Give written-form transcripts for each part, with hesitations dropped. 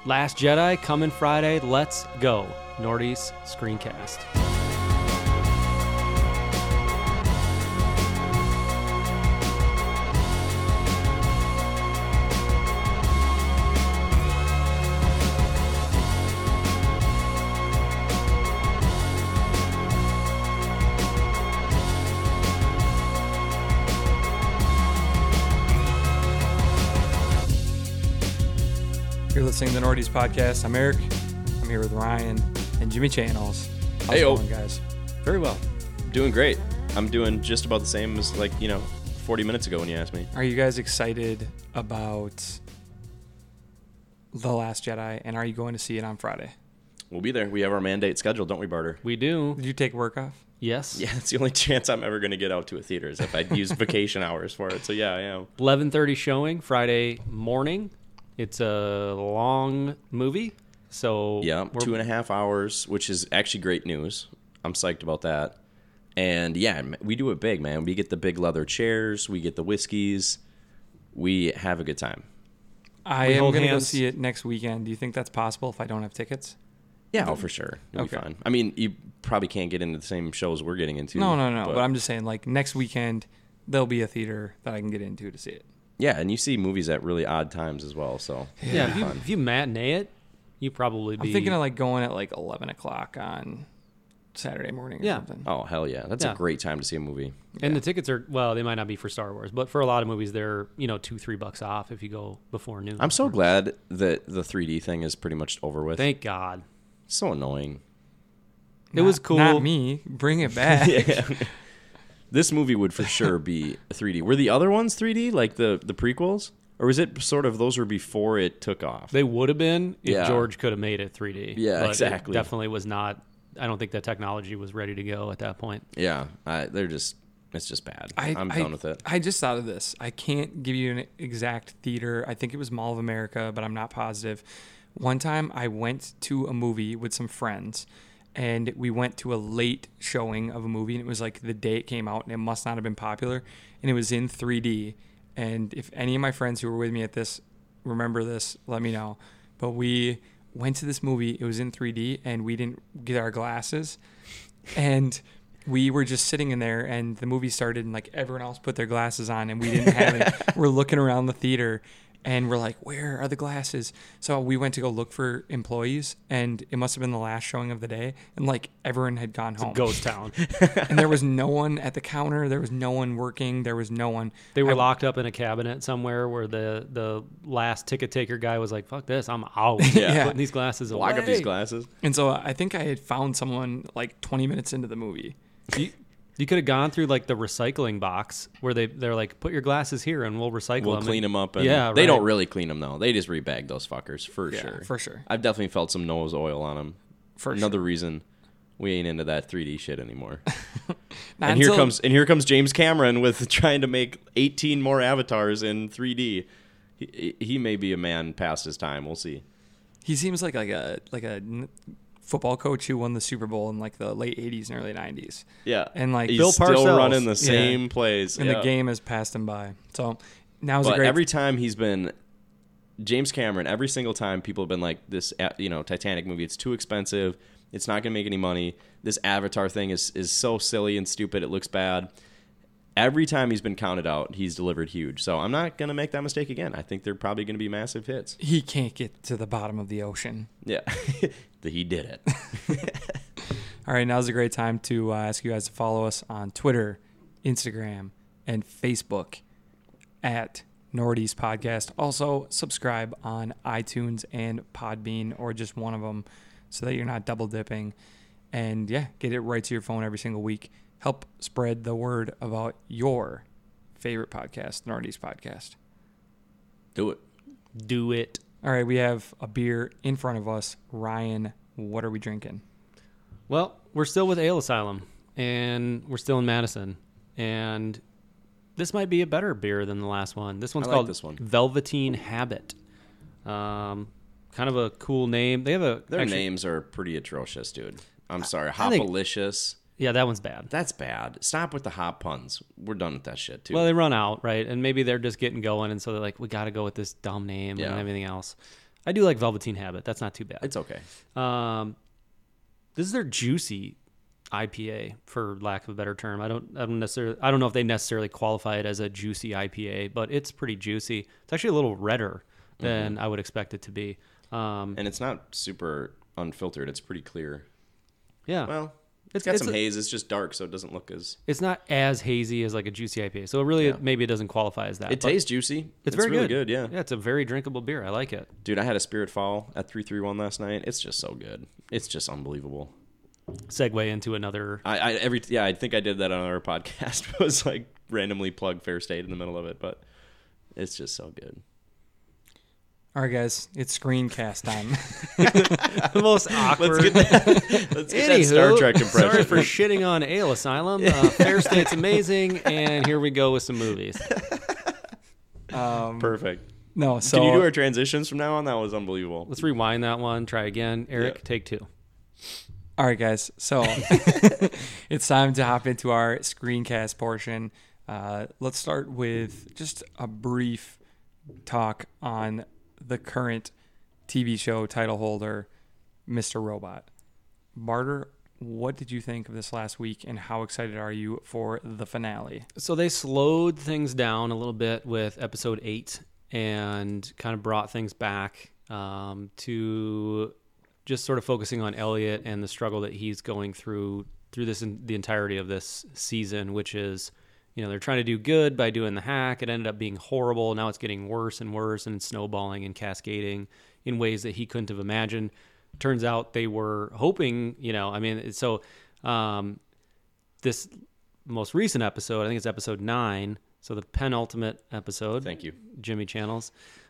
Last Jedi coming Friday. Let's go. Nordy's Screencast. You're listening to the Nordy's Podcast. I'm Eric. I'm here with Ryan and Jimmy Channels. How's it Hey-o. going, guys? Very well. Doing great. I'm doing just about the same as 40 minutes ago when you asked me. Are you guys excited about The Last Jedi, and are you going to see it on Friday? We'll be there. We have our mandate scheduled, don't we, Barter? We do. Did you take work off? Yes. Yeah, that's the only chance I'm ever going to get out to a theater is if I'd use vacation hours for it. So yeah, I am. 11:30 showing Friday morning. It's a long movie. So Yeah, 2.5 hours, which is actually great news. I'm psyched about that. And yeah, we do it big, man. We get the big leather chairs. We get the whiskeys. We have a good time. I We am hold going to go hands. see it next weekend. Do you think that's possible if I don't have tickets? Yeah, oh, for sure. It'll be Okay. fine. I mean, you probably can't get into the same shows we're getting into. No. But I'm just saying, like, next weekend, there'll be a theater that I can get into to see it. Yeah, and you see movies at really odd times as well. So Yeah, it'll be fun. if you matinee it, you probably be. I'm thinking of, like, going at, like, 11 o'clock on Saturday morning or Yeah. something. Oh, hell yeah. That's Yeah. a great time to see a movie. And the tickets are, well, they might not be for Star Wars, but for a lot of movies, they're, $2-3 off if you go before noon. I'm so glad that the 3D thing is pretty much over with. Thank God. So annoying. It was cool. Not me. Bring it back. Yeah. This movie would for sure be 3D. Were the other ones 3D, like the prequels? Or was it sort of those were before it took off? They would have been if Yeah. George could have made it 3D. Yeah, but exactly. It definitely was not. I don't think the technology was ready to go at that point. Yeah, it's just bad. I'm done with it. I just thought of this. I can't give you an exact theater. I think it was Mall of America, but I'm not positive. One time I went to a movie with some friends, and we went to a late showing of a movie, and it was like the day it came out, and it must not have been popular, and it was in 3D. And if any of my friends who were with me at this remember this, let me know. But we went to this movie. It was in 3D, and we didn't get our glasses, and we were just sitting in there, and the movie started, and like everyone else put their glasses on, and we didn't have it. We're looking around the theater, and we're like, where are the glasses? So we went to go look for employees, and it must have been the last showing of the day, and like everyone had gone home. Ghost town. And there was no one at the counter. There was no one working. There was no one. They were locked up in a cabinet somewhere where the last ticket taker guy was like, fuck this, I'm out. Yeah. Putting these glasses away. Lock up these glasses. And so I think I had found someone like 20 minutes into the movie. You could have gone through like the recycling box where they're like, put your glasses here and we'll recycle them. We'll clean them up. And Yeah, They right. don't really clean them, though. They just rebag those fuckers, for Yeah, sure. for sure. I've definitely felt some nose oil on them. For Another reason we ain't into that 3D shit anymore. Not And here until- comes James Cameron with trying to make 18 more avatars in 3D. He may be a man past his time. We'll see. He seems like a football coach who won the Super Bowl in like the late 80s and early 90s. Yeah, And like he's Bill still Parcells. running the same plays, and yeah. the game has passed him by. So now's a But great every time he's been James Cameron, every single time people have been like, this, Titanic movie, it's too expensive. It's not gonna make any money. This Avatar thing is so silly and stupid. It looks bad. Every time he's been counted out, he's delivered huge. So I'm not gonna make that mistake again. I think they're probably gonna be massive hits. he can't get to the bottom of the ocean. Yeah, he did it. All right, now's a great time to ask you guys to follow us on Twitter, Instagram, and Facebook at Nordy's Podcast. Also, subscribe on iTunes and Podbean, or just one of them, so that you're not double dipping. And yeah, get it right to your phone every single week. Help spread the word about your favorite podcast, Nordy's Podcast. Do it. Do it. All right, we have a beer in front of us. Ryan, what are we drinking? Well, we're still with Ale Asylum, and we're still in Madison, and this might be a better beer than the last one. This one's I like called this one. Velveteen Habit. Kind of a cool name. They have Their names are pretty atrocious, dude. I'm sorry. I think- Hopalicious. Yeah, that one's bad. That's bad. Stop with the hop puns. We're done with that shit, too. Well, they run out, right? And maybe they're just getting going, and so they're like, we got to go with this dumb name Yeah. and everything else. I do like Velveteen Habit. That's not too bad. It's okay. This is their juicy IPA, for lack of a better term. I don't know if they necessarily qualify it as a juicy IPA, but it's pretty juicy. It's actually a little redder than I would expect it to be. And it's not super unfiltered. It's pretty clear. Yeah. Well, it's got some haze. It's just dark, so it doesn't look as... It's not as hazy as like a juicy IPA. So maybe it doesn't qualify as that. It tastes juicy. It's very really good. Yeah, it's a very drinkable beer. I like it. Dude, I had a Spirit Fall at 331 last night. It's just so good. It's just unbelievable. Segue into another... I think I did that on our podcast. It was like randomly plug Fair State in the middle of it, but it's just so good. All right, guys, it's screencast time. The most awkward. Let's get that Star Trek impression. Sorry for shitting on Ale Asylum. Fair State's amazing, and here we go with some movies. Perfect. No, so Can you do our transitions from now on? That was unbelievable. Let's rewind that one. Try again. Eric, take 2. All right, guys. So it's time to hop into our screencast portion. Let's start with just a brief talk on the current TV show title holder, Mr. Robot. Barter, what did you think of this last week, and how excited are you for the finale? So they slowed things down a little bit with episode 8 and kind of brought things back to just sort of focusing on Elliot and the struggle that he's going through this the entirety of this season, which is, they're trying to do good by doing the hack. It ended up being horrible. Now it's getting worse and worse and snowballing and cascading in ways that he couldn't have imagined. Turns out they were hoping, this most recent episode, I think it's episode 9, so the penultimate episode. Thank you. Jimmy Channels.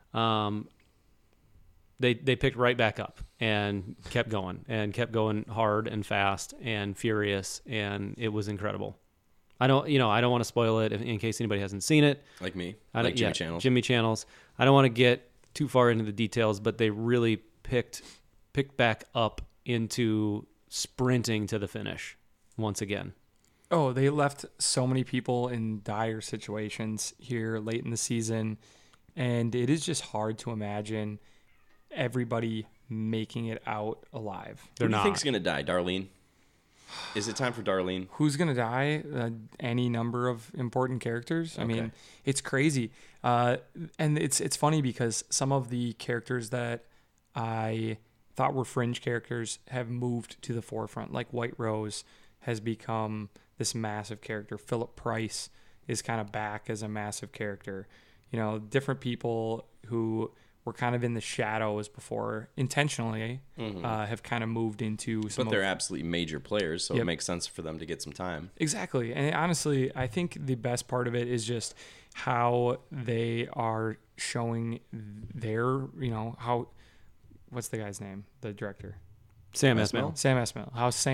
They picked right back up and kept going hard and fast and furious, and it was incredible. I don't want to spoil it in case anybody hasn't seen it. Like me, like Jimmy Channels. Jimmy Channels. I don't want to get too far into the details, but they really picked back up into sprinting to the finish once again. Oh, they left so many people in dire situations here late in the season, and it is just hard to imagine everybody making it out alive. Who do you think's gonna die? Darlene? Is it time for Darlene? Who's gonna die? Any number of important characters. Okay. I mean, it's crazy, and it's funny because some of the characters that I thought were fringe characters have moved to the forefront. Like White Rose has become this massive character. Philip Price is kind of back as a massive character. Different people who were kind of in the shadows before intentionally have kind of moved into some. But they're absolutely major players, so it makes sense for them to get some time. Exactly. And honestly, I think the best part of it is just how they are showing their, how, what's the guy's name? The director? Sam Esmail. Sam Esmail.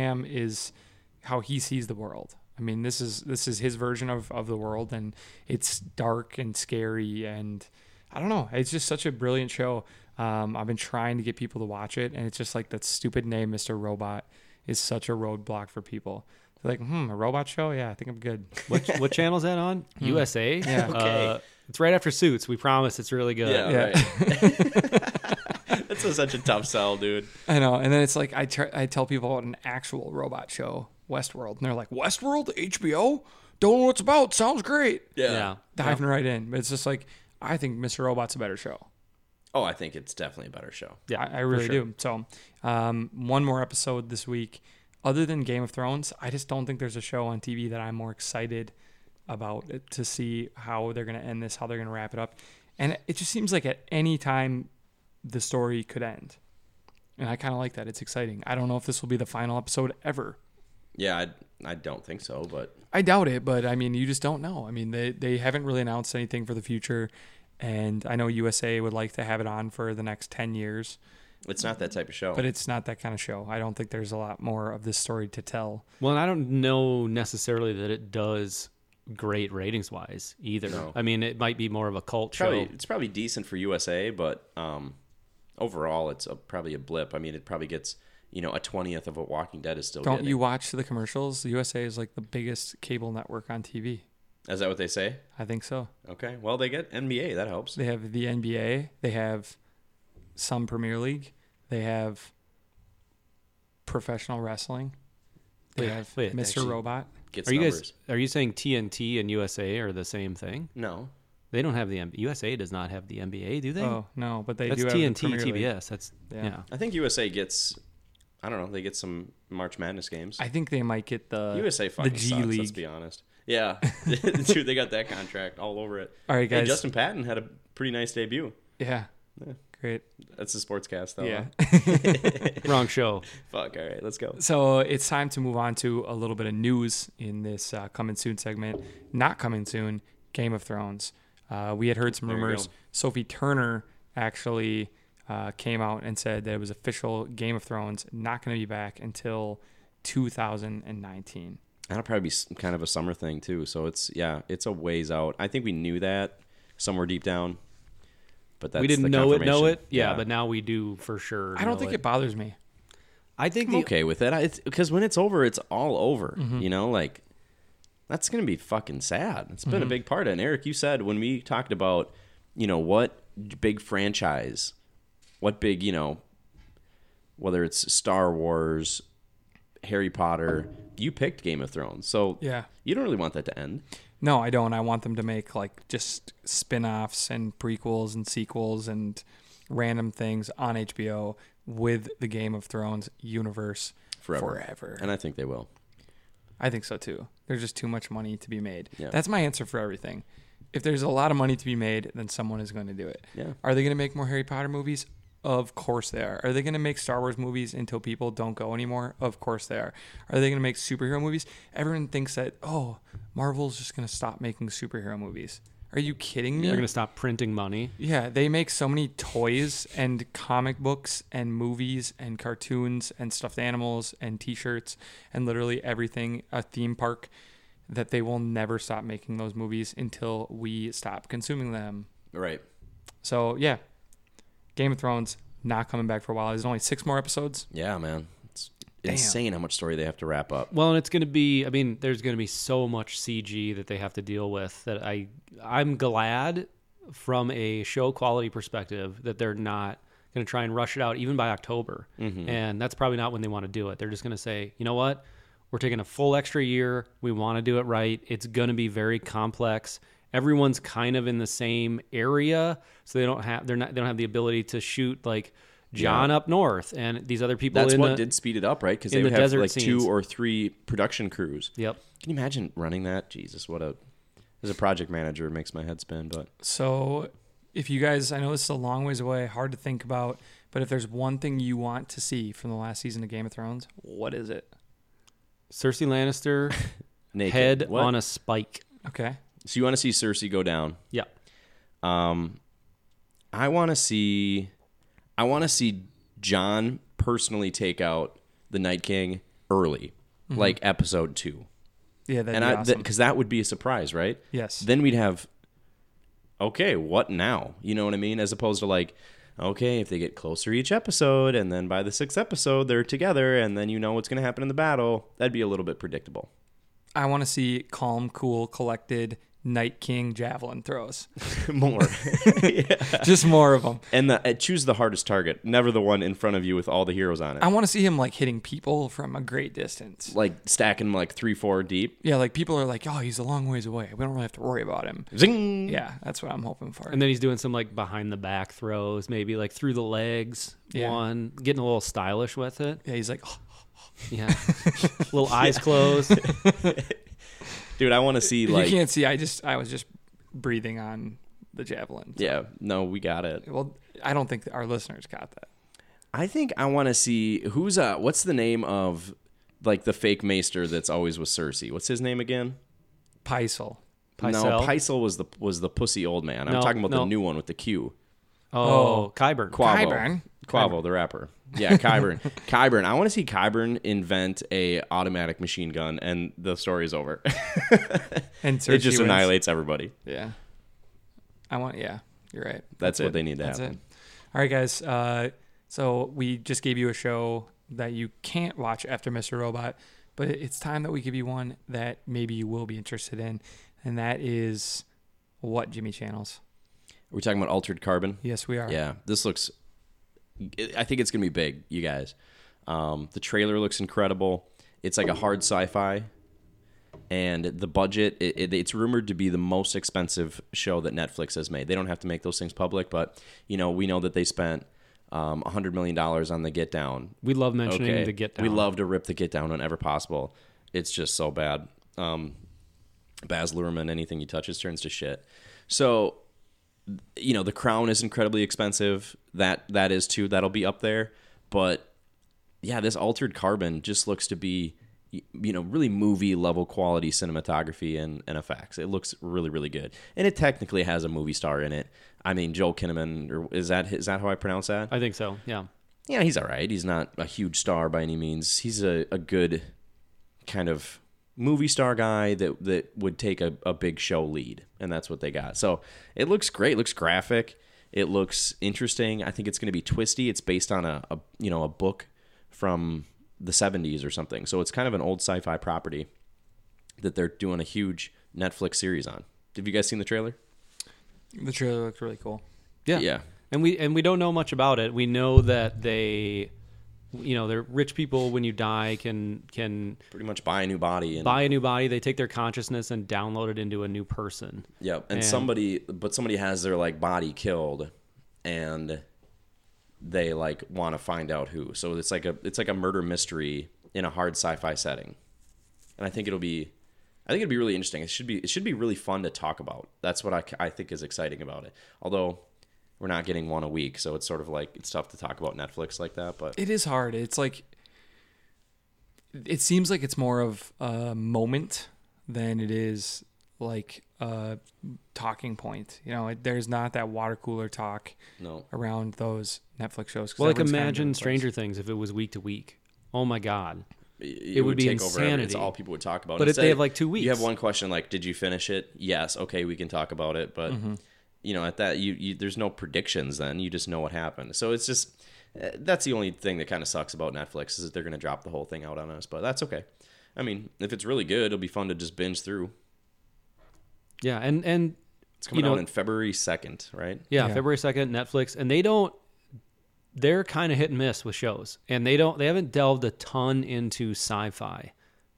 How he sees the world. I mean, this is his version of the world, and it's dark and scary, and I don't know. It's just such a brilliant show. I've been trying to get people to watch it, and it's just like that stupid name, Mr. Robot, is such a roadblock for people. They're like, a robot show? Yeah, I think I'm good. What channel is that on? USA? Yeah. Okay. It's right after Suits. We promise it's really good. Yeah. Right. That's such a tough sell, dude. I know. And then it's like I tell people about an actual robot show, Westworld, and they're like, Westworld? HBO? Don't know what it's about. Sounds great. Yeah. Diving right in. But it's just like, I think Mr. Robot's a better show. Oh, I think it's definitely a better show. Yeah, I really do. So, one more episode this week. Other than Game of Thrones, I just don't think there's a show on TV that I'm more excited about to see how they're going to end this, how they're going to wrap it up. And it just seems like at any time the story could end. And I kind of like that. It's exciting. I don't know if this will be the final episode ever. Yeah, I don't think so, but I doubt it, but I mean, you just don't know. I mean, they haven't really announced anything for the future, and I know USA would like to have it on for the next 10 years. It's not that type of show. But it's not that kind of show. I don't think there's a lot more of this story to tell. Well, and I don't know necessarily that it does great ratings-wise either. No. I mean, it might be more of a cult show. It's probably decent for USA, but overall, it's probably a blip. I mean, it probably gets... a 20th of what Walking Dead is still Don't getting. you watch the commercials? The USA is like the biggest cable network on TV. Is that what they say? I think so. Okay. Well, they get NBA. That helps. They have the NBA. They have some Premier League. They have professional wrestling. They have wait, Mr. actually- Robot. Gets Are you numbers. guys? Are you saying TNT and USA are the same thing? No. They don't have the USA does not have the NBA, do they? Oh no, but they that's do have TNT, the Premier League. TBS. That's yeah. I think USA gets. I don't know. They get some March Madness games. I think they might get the USA fucking G sucks. League. Let's be honest. Yeah, dude, they got that contract all over it. All right, Hey, guys. Justin Patton had a pretty nice debut. Yeah. Yeah. Great. That's the sportscast, though. Yeah. Wrong show. Fuck. All right, let's go. So it's time to move on to a little bit of news in this coming soon segment. Not coming soon, Game of Thrones. We had heard some There you rumors. go. Sophie Turner actually came out and said that it was official. Game of Thrones not going to be back until 2019. That'll probably be kind of a summer thing too. So it's a ways out. I think we knew that somewhere deep down, but that's We didn't the know confirmation. it. Yeah, but now we do for sure. I don't know think it bothers me. I think I'm okay with it. It's because when it's over, it's all over. Mm-hmm. You know, like that's gonna be fucking sad. It's been a big part of it. And Eric, you said when we talked about, what big franchise, what big, whether it's Star Wars, Harry Potter, you picked Game of Thrones. So Yeah. you don't really want that to end. No, I don't. I want them to make like just spin-offs and prequels and sequels and random things on HBO with the Game of Thrones universe forever. And I think they will. I think so too. There's just too much money to be made. Yeah. That's my answer for everything. If there's a lot of money to be made, then someone is going to do it. Yeah. Are they going to make more Harry Potter movies? Of course they are. Are they going to make Star Wars movies until people don't go anymore? Of course they are. Are they going to make superhero movies? Everyone thinks that, Marvel's just going to stop making superhero movies. Are you kidding me? They're going to stop printing money. Yeah, they make so many toys and comic books and movies and cartoons and stuffed animals and T-shirts and literally everything, a theme park, that they will never stop making those movies until we stop consuming them. Right. So, yeah, Game of Thrones not coming back for a while. There's only 6 more episodes. Yeah, man. It's Damn. insane how much story they have to wrap up. Well, and it's going to be, there's going to be so much CG that they have to deal with that I'm glad from a show quality perspective that they're not going to try and rush it out even by October. Mm-hmm. And that's probably not when they want to do it. They're just going to say, you know what? We're taking a full extra year. We want to do it right. It's going to be very complex. Everyone's kind of in the same area, so they don't have the ability to shoot like John up north and these other people. That's what did speed it up, right? Because they in would the have desert like scenes. 2 or 3 production crews. Yep. Can you imagine running that? Jesus, as a project manager, it makes my head spin. But So, if you guys, I know this is a long ways away, hard to think about, but if there's one thing you want to see from the last season of Game of Thrones, what is it? Cersei Lannister naked. head What? on a spike. Okay. So you want to see Cersei go down? Yeah. I want to see Jon personally take out the Night King early, like episode 2. Yeah, that'd And be awesome. because that would be a surprise, right? Yes. Then we'd have, okay, what now? You know what I mean? As opposed to like, okay, if they get closer each episode, and then by the 6th episode they're together, and then you know what's going to happen in the battle, that'd be a little bit predictable. I want to see calm, cool, collected Night King javelin throws. More. Just more of them. And choose the hardest target, never the one in front of you with all the heroes on it. I want to see him like hitting people from a great distance. Like stacking them like 3-4 deep. Yeah, like people are like, oh, he's a long ways away. We don't really have to worry about him. Zing! Yeah, that's what I'm hoping for. And then he's doing some like behind the back throws, maybe like through the legs. Yeah. One, getting a little stylish with it. Yeah, he's like, Yeah. Little eyes closed. Dude, I want to see you like... can't see. I was just breathing on the javelin. Yeah, no, we got it. Well, I don't think our listeners got that. I think I want to see what's the name of like the fake maester that's always with Cersei? What's his name again? Pycelle. No, Pycelle? Pycelle was the pussy old man. I'm No, talking about no. the new one with the Q. Oh, Qyburn. Qyburn. Quavo, the rapper. Yeah, Qyburn. Qyburn. I want to see Qyburn invent a automatic machine gun, and the story is over. And It Cersei just wins. annihilates everybody. Yeah. Yeah, you're right. That's what they need to That's happen. it. All right, guys. So we just gave you a show that you can't watch after Mr. Robot, but it's time that we give you one that maybe you will be interested in, and that is what, Jimmy Channels? Are we talking about Altered Carbon? Yes, we are. Yeah, this looks I think it's gonna be big, you guys. The trailer looks incredible. It's like a hard sci-fi, and the budget, it's rumored to be the most expensive show that Netflix has made. They don't have to make those things public, but we know that they spent $100 million on The Get Down. We love mentioning The Get Down. We love to rip The Get Down whenever possible. It's just so bad. Baz Luhrmann, anything he touches turns to shit. So, The Crown is incredibly expensive. That is too. That'll be up there. But yeah, this Altered Carbon just looks to be, really movie level quality cinematography and effects. It looks really, really good. And it technically has a movie star in it. I mean, Joel Kinnaman, or is that how I pronounce that? I think so, yeah. Yeah, he's all right. He's not a huge star by any means. He's a good kind of movie star guy that would take a big show lead, and that's what they got. So it looks great. It looks graphic. It looks interesting. I think it's going to be twisty. It's based on a book from the 70s or something. So it's kind of an old sci-fi property that they're doing a huge Netflix series on. Have you guys seen the trailer? The trailer looks really cool. Yeah. And we don't know much about it. We know that they're rich people. When you die, can pretty much buy a new body. They take their consciousness and download it into a new person. Yep. And somebody has their body killed, and they want to find out who. So it's like a murder mystery in a hard sci-fi setting, and I think it'll be really interesting. It should be really fun to talk about. That's what I think is exciting about it. Although we're not getting one a week, so it's sort of it's tough to talk about Netflix like that. But it is hard. It's it seems like it's more of a moment than it is a talking point. There's not that water cooler talk around those Netflix shows. Well, imagine Stranger Things if it was week to week. Oh my God. It would be take insanity. over. It's all people would talk about. But Instead, if they have 2 weeks. You have one question did you finish it? Yes. Okay, we can talk about it. But at that, you there's no predictions. Then you just know what happened. So it's just that's the only thing that kind of sucks about Netflix is that they're going to drop the whole thing out on us. But that's okay. I mean, if it's really good, it'll be fun to just binge through. Yeah, and it's coming out on February 2nd, right? Yeah, February 2nd, Netflix, and they're kind of hit and miss with shows, and they haven't delved a ton into sci-fi,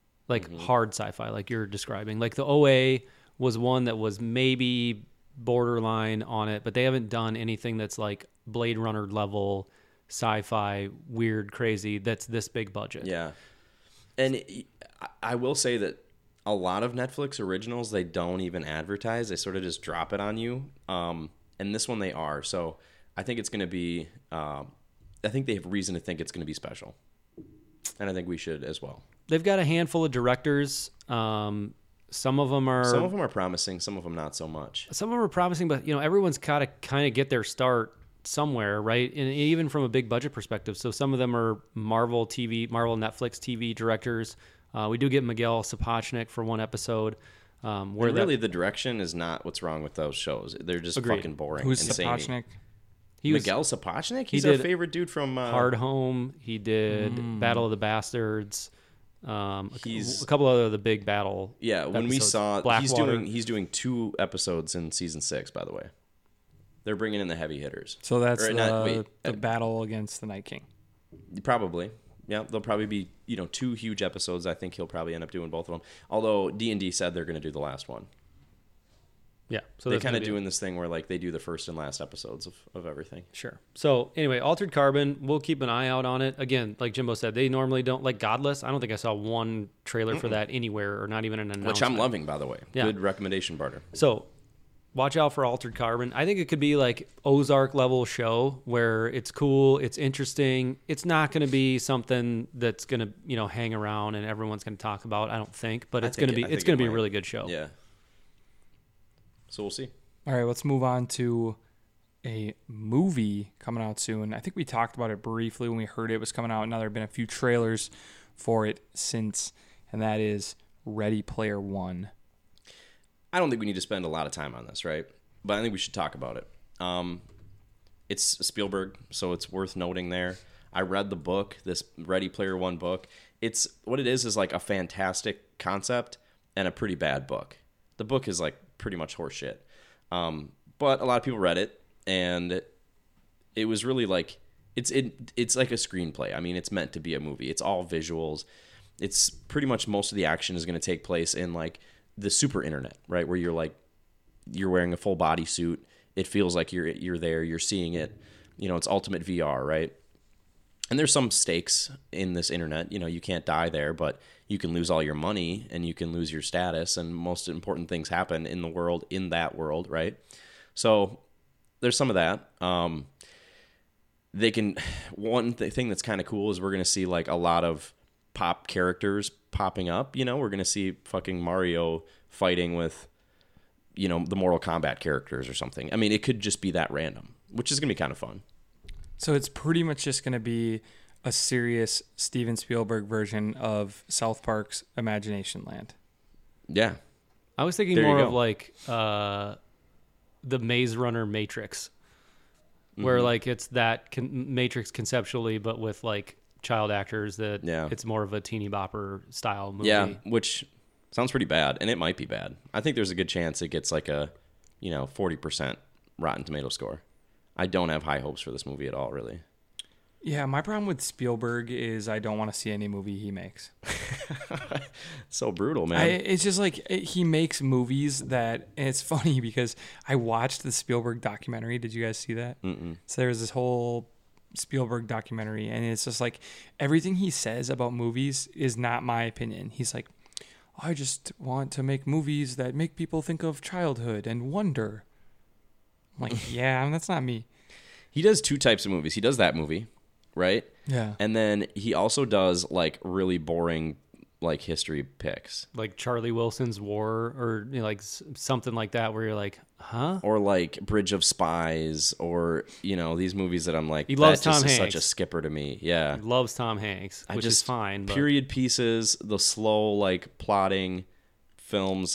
hard sci-fi, like you're describing. The OA was one that was maybe borderline on it, but they haven't done anything that's Blade Runner level sci-fi, weird, crazy. That's this big budget. Yeah, and I will say that a lot of Netflix originals, they don't even advertise. They sort of just drop it on you. And this one they are. So I think it's going to be, I think they have reason to think it's going to be special. And I think we should as well. They've got a handful of directors. Some of them are promising. Some of them not so much. Some of them are promising, but everyone's got to kind of get their start somewhere, right? And even from a big budget perspective. So some of them are Marvel Netflix TV directors. We do get Miguel Sapochnik for one episode. The direction is not what's wrong with those shows. They're just fucking boring. Who's Sapochnik? Miguel Sapochnik? He's our favorite dude from... Hard Home. He did Battle of the Bastards. A couple other the big battle. Yeah, when episodes. We saw... Blackwater. He's doing 2 episodes in season 6, by the way. They're bringing in the heavy hitters. So that's the battle against the Night King. Probably. Yeah, there'll probably be 2 huge episodes. I think he'll probably end up doing both of them. Although D&D said they're going to do the last one. Yeah, so they're kind of doing this thing where they do the first and last episodes of everything. Sure. So anyway, Altered Carbon, we'll keep an eye out on it. Again, like Jimbo said, they normally don't Godless. I don't think I saw one trailer for that anywhere, or not even an announcement. Which I'm loving, by the way. Yeah. Good recommendation, Barter. So watch out for Altered Carbon. I think it could be Ozark level show where it's cool, it's interesting. It's not going to be something that's going to hang around and everyone's going to talk about. I don't think, but it's going to be a really good show. Yeah. So we'll see. All right, let's move on to a movie coming out soon. I think we talked about it briefly when we heard it was coming out. Now there have been a few trailers for it since, and that is Ready Player One. I don't think we need to spend a lot of time on this, right? But I think we should talk about it. It's Spielberg, so it's worth noting there. I read the book, this Ready Player One book. It's what it is a fantastic concept and a pretty bad book. The book is pretty much horseshit. But a lot of people read it, and it was really it's like a screenplay. I mean, it's meant to be a movie. It's all visuals. It's pretty much most of the action is going to take place in like the super internet, right? Where you're wearing a full body suit. It feels like you're there. You're seeing it. It's ultimate VR, right? And there's some stakes in this internet. You can't die there, but you can lose all your money and you can lose your status, and most important things happen in that world, right? So there's some of that. One thing that's kind of cool is we're going to see like a lot of pop characters popping up. We're going to see fucking Mario fighting with, the Mortal Kombat characters or something. I mean, it could just be that random, which is going to be kind of fun. So it's pretty much just going to be a serious Steven Spielberg version of South Park's Imagination Land. Yeah. I was thinking more of like the Maze Runner Matrix, where like it's that Matrix conceptually, but with like child actors that it's more of a teeny bopper style movie. Yeah, which sounds pretty bad, and it might be bad. I think there's a good chance it gets like a 40% Rotten Tomato score. I don't have high hopes for this movie at all, really. Yeah, my problem with Spielberg is I don't want to see any movie he makes. So brutal, man. It's just like he makes movies that, and it's funny because I watched the Spielberg documentary. Did you guys see that? Mm-mm. So there's this whole Spielberg documentary, and it's just like everything he says about movies is not my opinion. He's like, I just want to make movies that make people think of childhood and wonder. I'm like, yeah, that's not me. He does two types of movies. He does that movie, right? Yeah. And then he also does like really boring like history picks. Like Charlie Wilson's War, or like something like that, where you're like, huh? Or like Bridge of Spies, or these movies that I'm like, he loves that just Tom is Hanks. such a skipper to me. Yeah. He loves Tom Hanks, which is fine. But Period pieces, the slow like plotting films,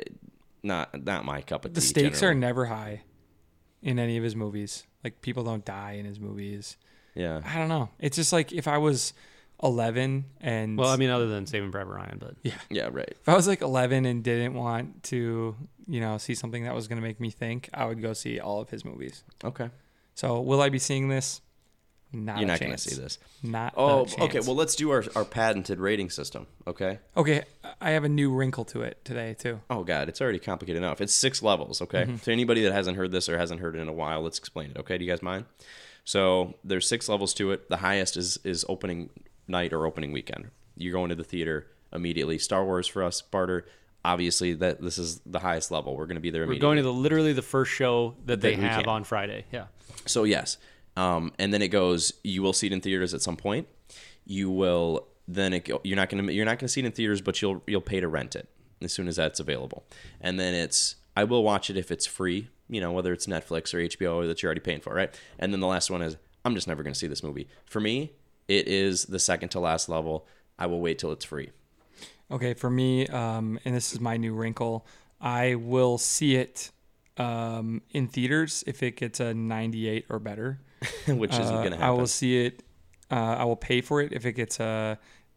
not my cup of tea. The stakes generally. are never high in any of his movies. Like, people don't die in his movies. Yeah. I don't know. It's just like if I was 11 and... Well, I mean, other than Saving Private Ryan, but... Yeah, right. If I was like 11 and didn't want to, see something that was going to make me think, I would go see all of his movies. Okay. So, will I be seeing this? You're not going to see this. Not Oh, a chance. okay. Well, let's do our patented rating system, okay? Okay, I have a new wrinkle to it today, too. Oh, God, it's already complicated enough. It's 6 levels, okay? So anybody that hasn't heard this or hasn't heard it in a while, let's explain it, okay? Do you guys mind? So there's 6 levels to it. The highest is opening night or opening weekend. You're going to the theater immediately. Star Wars for us, Barter, obviously this is the highest level. We're going to be there immediately. We're going to literally the first show that they have can. on Friday. Yeah. So, yes. And then it goes, you will see it in theaters at some point. You will you're not going to see it in theaters, but you'll pay to rent it as soon as that's available. And then I will watch it if it's free, whether it's Netflix or HBO that you're already paying for, right? And then the last one is, I'm just never going to see this movie. For me, it is the second to last level. I will wait till it's free. Okay, for me, and this is my new wrinkle, I will see it in theaters if it gets a 98 or better. Which isn't going to happen. I will see it. I will pay for it if it gets a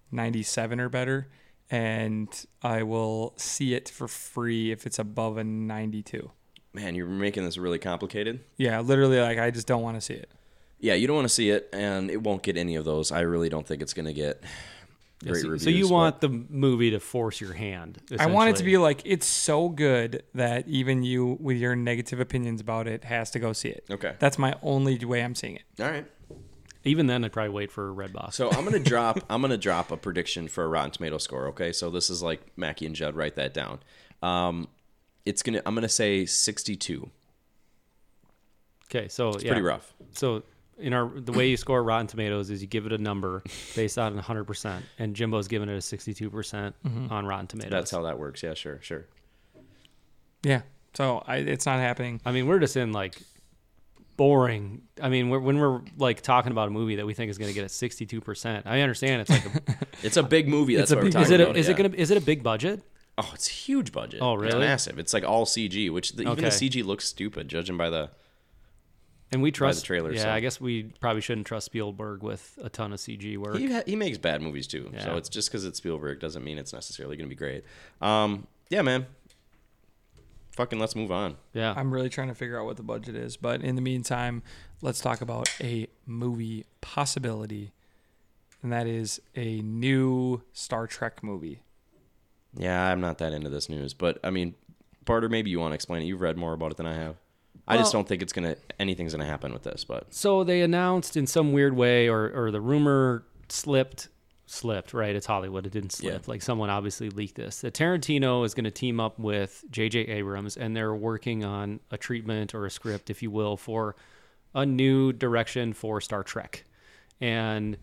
97 or better, and I will see it for free if it's above a 92. Man, you're making this really complicated. Yeah, literally, like I just don't want to see it. Yeah, you don't want to see it, and it won't get any of those. I really don't think it's going to get great reviews. So you want the movie to force your hand? I want it to be like, it's so good that even you, with your negative opinions about it, has to go see it. Okay. That's my only way I'm seeing it. All right. Even then, I'd probably wait for Redbox. So I'm gonna drop a prediction for a Rotten Tomato score. Okay, so this is like Mackie and Judd. Write that down. I'm gonna say 62. Okay, so It's pretty rough. So the way you score Rotten Tomatoes is you give it a number based on 100%, and Jimbo's giving it a 62% on Rotten Tomatoes. That's how that works. Yeah, sure. Yeah. So it's not happening. I mean, we're just in like boring. I mean, when we're like talking about a movie that we think is going to get a 62%. I understand it's like It's a big movie. That's what we're big- talking about. is it a big budget? Oh, it's a huge budget. Oh, really? It's massive. It's like all CG, which even the Okay. CG looks stupid, judging by the. And we trust the trailer, Yeah, so. I guess we probably shouldn't trust Spielberg with a ton of CG work. He makes bad movies too, so Yeah. it's just because it's Spielberg doesn't mean it's necessarily going to be great. Yeah, man. Fucking let's move on. Yeah. I'm really trying to figure out what the budget is. But in the meantime, let's talk about a movie possibility, and that is a new Star Trek movie. Yeah, I'm not that into this news, but I mean, Barter, maybe you want to explain it. You've read more about it than I have. I just don't think anything's gonna happen with this. But So they announced in some weird way, or the rumor slipped, right? It's Hollywood. It didn't slip. Yeah. Like someone obviously leaked this. That Tarantino is going to team up with J.J. Abrams, and they're working on a treatment or a script, if you will, for a new direction for Star Trek. And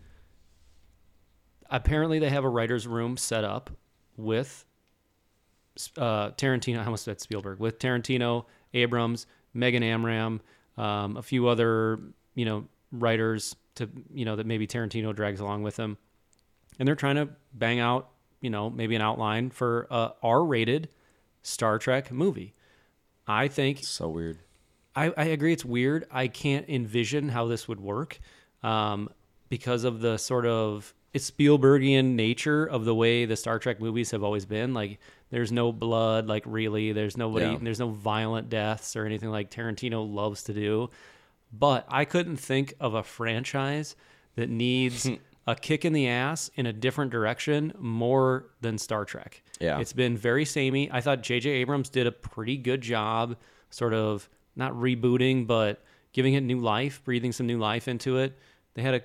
apparently they have a writer's room set up with Tarantino. I almost said Spielberg. With Tarantino, Abrams, Megan Amram, a few other, writers to, that maybe Tarantino drags along with him. And they're trying to bang out, maybe an outline for a R-rated Star Trek movie. I think so weird. I agree it's weird. I can't envision how this would work because of the sort of it's Spielbergian nature of the way the Star Trek movies have always been. Like, there's no blood, like really. There's nobody. Yeah. There's no violent deaths or anything like Tarantino loves to do. But I couldn't think of a franchise that needs a kick in the ass in a different direction more than Star Trek. Yeah. It's been very samey. I thought J.J. Abrams did a pretty good job sort of not rebooting, but giving it new life, breathing some new life into it. They had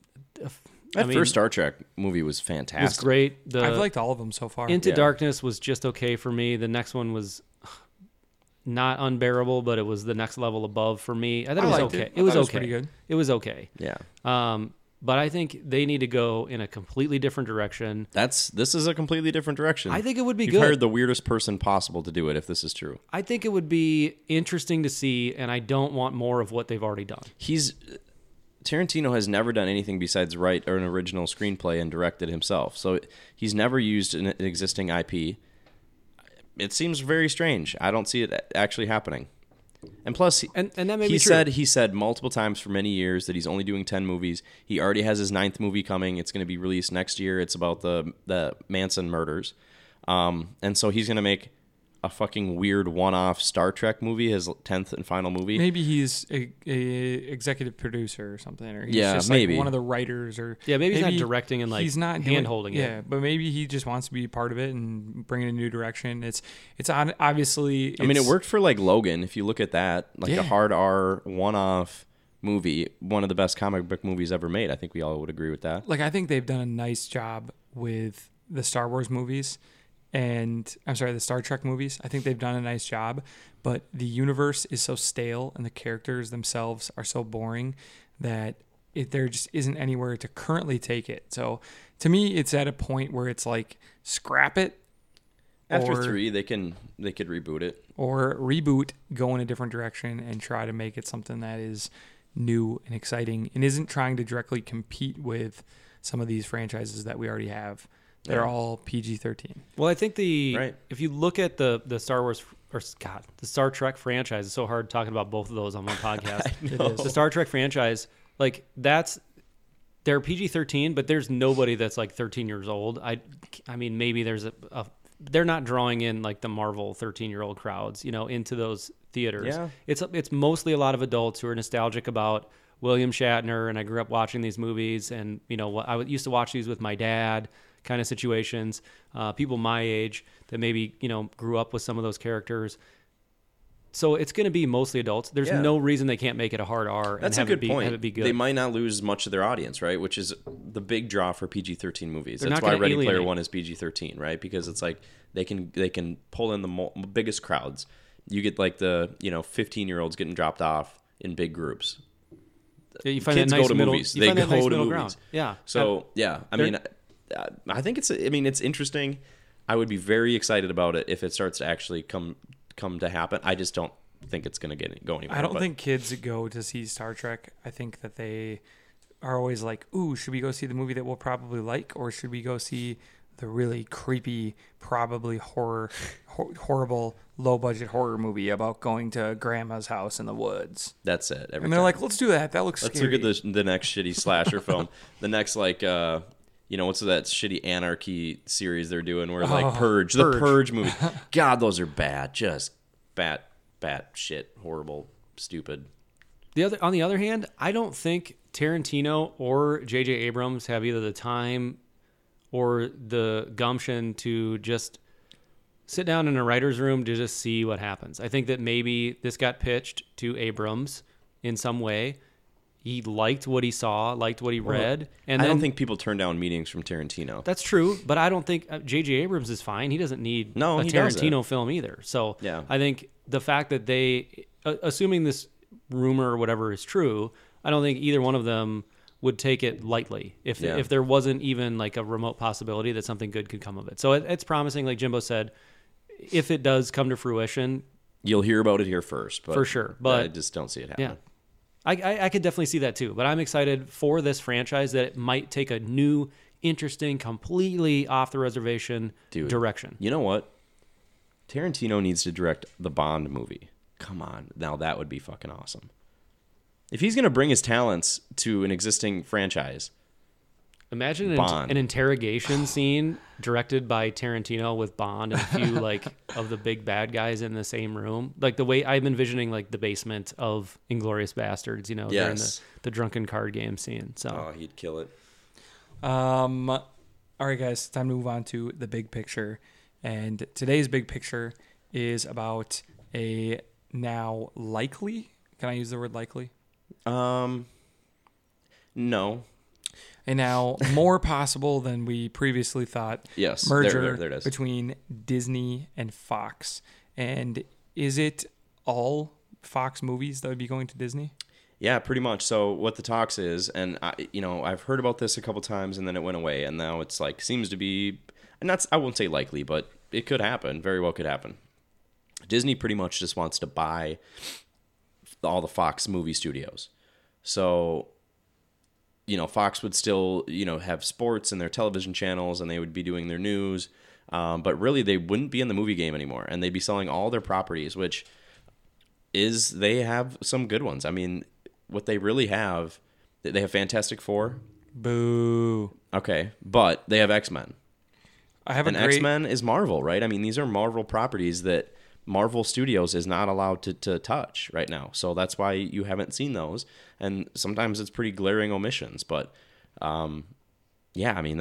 First Star Trek movie was fantastic. it was great. I've liked all of them so far. Into Yeah. Darkness was just okay for me. The next one was not unbearable, but it was the next level above for me. I thought it was liked okay. it. It was I thought it was okay. pretty good. It was okay. Yeah. But I think they need to go in a completely different direction. This is a completely different direction. I think it would be You've good. hired the weirdest person possible to do it if this is true. I think it would be interesting to see, and I don't want more of what they've already done. Tarantino has never done anything besides write an original screenplay and direct it himself. So he's never used an existing IP. It seems very strange. I don't see it actually happening. And plus, And that may be true. he said multiple times for many years that he's only doing 10 movies. He already has his 9th movie coming. It's going to be released next year. It's about the Manson murders. And so he's going to make a fucking weird one-off Star Trek movie, his 10th and final movie. Maybe he's a executive producer or something, or he's Yeah, just maybe. like one of the writers, or Yeah, maybe he's not directing and, like, he's not hand-holding it. Yeah, but maybe he just wants to be part of it and bring it in a new direction. It's obviously. I mean, it worked for like Logan. If you look at that, like Yeah. a hard R one-off movie, one of the best comic book movies ever made. I think we all would agree with that. Like, I think they've done a nice job with the Star Wars movies, and the Star Trek movies. I think they've done a nice job, but the universe is so stale and the characters themselves are so boring that there just isn't anywhere to currently take it. So to me, it's at a point where it's like, scrap it. After or- 3, they could reboot it. Or reboot, go in a different direction, and try to make it something that is new and exciting and isn't trying to directly compete with some of these franchises that we already have. They're Yeah. all PG-13. Well, I think Right. if you look at the Star Wars the Star Trek franchise, it's so hard talking about both of those on one podcast. It is. The Star Trek franchise, like they're PG-13, but there's nobody that's like 13 years old. I mean, maybe there's they're not drawing in like the Marvel 13-year-old crowds, into those theaters. Yeah. It's mostly a lot of adults who are nostalgic about William Shatner, and I grew up watching these movies, and I used to watch these with my dad, kind of situations. People my age that maybe grew up with some of those characters. So it's going to be mostly adults. There's Yeah. no reason they can't make it a hard R. That's and a good have point. it be good. They might not lose much of their audience, right? Which is the big draw for PG-13 movies. They're That's not why gonna Ready Player alienate. One is PG-13, right? Because it's like they can pull in the biggest crowds. You get like the 15-year-olds getting dropped off in big groups. Yeah, you find Kids that nice go to middle, movies. you They find that go nice to middle movies. ground. Yeah. So yeah, I think it's interesting. I would be very excited about it if it starts to actually come to happen. I just don't think it's going to go anywhere. I don't think kids go to see Star Trek. I think that they are always like, ooh, should we go see the movie that we'll probably like, or should we go see the really creepy, probably horrible, low-budget horror movie about going to grandma's house in the woods? that's it. Every And they're time. like, let's do that. That looks Let's scary. look at the next shitty slasher film. The next what's that shitty anarchy series they're doing where like Purge, the Purge movie. God, those are bad. Just bad shit. Horrible, stupid. On the other hand, I don't think Tarantino or J.J. Abrams have either the time or the gumption to just sit down in a writer's room to just see what happens. I think that maybe this got pitched to Abrams in some way. He liked what he saw, liked what he read. And I then, don't think people turn down meetings from Tarantino. that's true, but I don't think J.J. Abrams is fine. He doesn't need a he Tarantino doesn't. film either. So Yeah. I think the fact that they, assuming this rumor or whatever is true, I don't think either one of them would take it lightly if there wasn't even like a remote possibility that something good could come of it. So it's promising, like Jimbo said, if it does come to fruition. You'll hear about it here first. But for sure. But I just don't see it happening. yeah. I could definitely see that too, but I'm excited for this franchise that it might take a new, interesting, completely off the reservation direction. You know what? Tarantino needs to direct the Bond movie. Come on. Now that would be fucking awesome. If he's going to bring his talents to an existing franchise. Imagine Bond. an interrogation scene directed by Tarantino with Bond and a few like of the big bad guys in the same room. Like the way I'm envisioning like the basement of Inglourious Bastards, during the drunken card game scene. So Oh, he'd kill it. All right, guys, time to move on to the big picture. And today's big picture is about a now likely, can I use the word likely? No. A now more possible than we previously thought Yes. merger there it is. between Disney and Fox. And is it all Fox movies that would be going to Disney? Yeah, pretty much. So what the talks is, and I've heard about this a couple times, and then it went away, and now it's like seems to be, and that's, I won't say likely, but it could happen. Very well could happen. Disney pretty much just wants to buy all the Fox movie studios. So, Fox would still, have sports and their television channels, and they would be doing their news, but really they wouldn't be in the movie game anymore, and they'd be selling all their properties, which is, they have some good ones. I mean, what they really have, they have Fantastic Four. Boo. Okay, but they have X-Men. And X-Men is Marvel, right? I mean, these are Marvel properties that Marvel Studios is not allowed to touch right now. So that's why you haven't seen those. And sometimes it's pretty glaring omissions. But, yeah, I mean,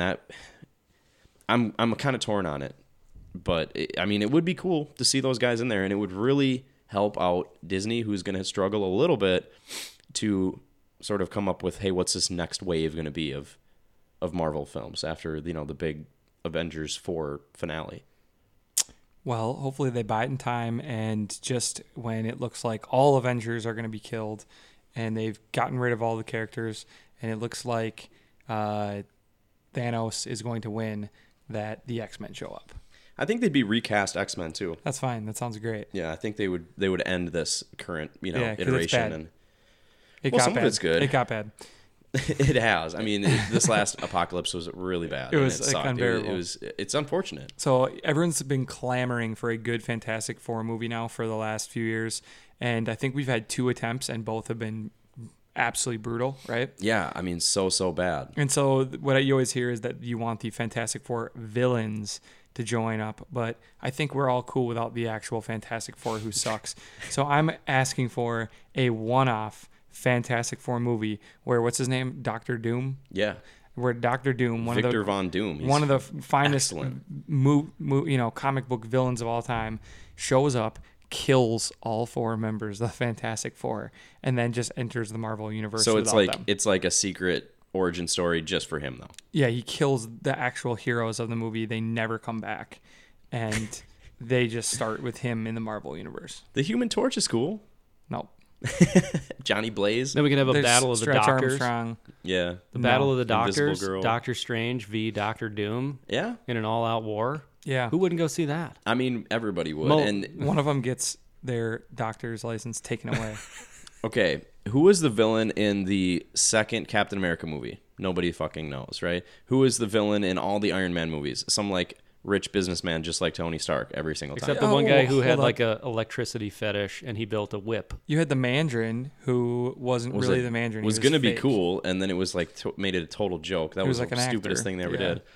I'm kind of torn on it. But, it would be cool to see those guys in there. And it would really help out Disney, who's going to struggle a little bit to sort of come up with, hey, what's this next wave going to be of Marvel films after, the big Avengers 4 finale. Well, hopefully they buy it in time, and just when it looks like all Avengers are going to be killed and they've gotten rid of all the characters and it looks like Thanos is going to win, that the X-Men show up. I think they'd be recast X-Men too. That's fine. That sounds great. Yeah, I think they would end this current, 'cause it's iteration. bad. And It got some bad. of it's good. It got bad. It has. I mean, this last Apocalypse was really bad. It was, and it like, sucked. unbearable. It's unfortunate. So everyone's been clamoring for a good Fantastic Four movie now for the last few years, and I think we've had 2 attempts, and both have been absolutely brutal, right? Yeah, I mean, so bad. And so what you always hear is that you want the Fantastic Four villains to join up, but I think we're all cool without the actual Fantastic Four who sucks. So I'm asking for a one-off Fantastic Four movie where, what's his name? Dr. Doom? Yeah. Where Dr. Doom, Victor Von Doom. He's one of the finest excellent. comic book villains of all time, shows up, kills all 4 members of the Fantastic Four, and then just enters the Marvel universe. So without them. it's like a secret origin story just for him, though. Yeah, he kills the actual heroes of the movie. They never come back, and they just start with him in the Marvel universe. The Human Torch is cool. No. Johnny Blaze. Then we can have a There's battle of the Stretch Doctors. Armstrong. Yeah. The battle of the Invisible Doctors. Girl. Doctor Strange v. Doctor Doom Yeah. in an all-out war. Yeah. Who wouldn't go see that? I mean, everybody would. Mo- And One of them gets their doctor's license taken away. okay, who was the villain in the second Captain America movie? Nobody fucking knows, right? Who is the villain in all the Iron Man movies? Some like rich businessman just like Tony Stark every single time. Except the one guy who hold had on. like a electricity fetish and he built a whip. You had the Mandarin, who wasn't Was really it- the Mandarin. was he going to be fake. cool, and then it was like made it a total joke. That He was was like the an stupidest actor. thing they ever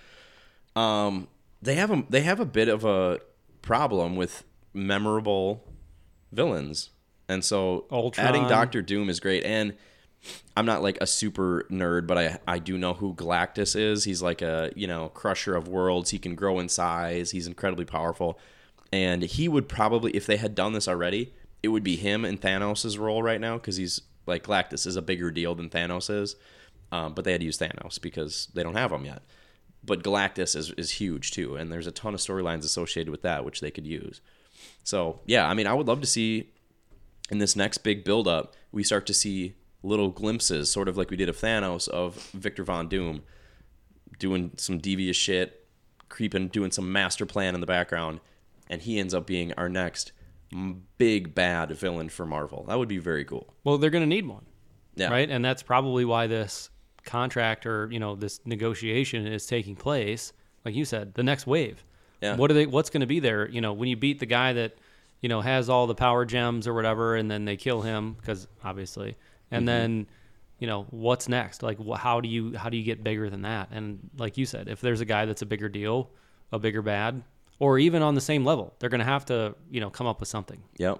Yeah. did. They have a bit of a problem with memorable villains, and so Ultron. adding Doctor Doom is great. And I'm not like a super nerd, but I do know who Galactus is. He's like a, crusher of worlds. He can grow in size. He's incredibly powerful. And he would probably, if they had done this already, it would be him in Thanos' role right now, because he's like, Galactus is a bigger deal than Thanos is. But they had to use Thanos because they don't have him yet. But Galactus is huge too, and there's a ton of storylines associated with that which they could use. So yeah, I mean, I would love to see in this next big build-up, we start to see little glimpses, sort of like we did of Thanos, of Victor Von Doom doing some devious shit, doing some master plan in the background, and he ends up being our next big bad villain for Marvel. That would be very cool. Well, they're going to need one, Yeah. right? And that's probably why this contract or this negotiation is taking place. Like you said, the next wave. Yeah. What's going to be there? When you beat the guy that has all the power gems or whatever, and then they kill him because obviously, and then what's next? Like how do you get bigger than that? And like you said, if there's a guy that's a bigger deal, a bigger bad, or even on the same level, they're going to have to come up with something. Yep.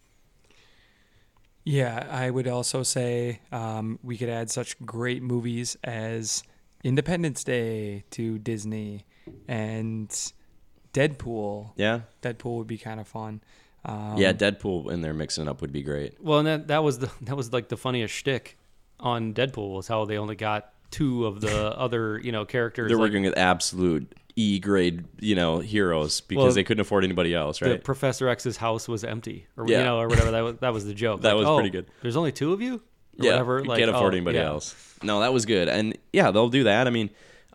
Yeah, I would also say we could add such great movies as Independence Day to Disney and Deadpool. Yeah. Deadpool would be kind of fun. Yeah, Deadpool in there mixing it up would be great. Well, and that was like the funniest shtick on Deadpool was how they only got 2 of the other characters. They're working with absolute E-grade, heroes because they couldn't afford anybody else, right? The Professor X's house was empty, or Yeah. or whatever. That was the joke. That was pretty good. There's only 2 of you, or Yeah, whatever. you can't afford anybody else. No, that was good, and yeah, they'll do that. I mean,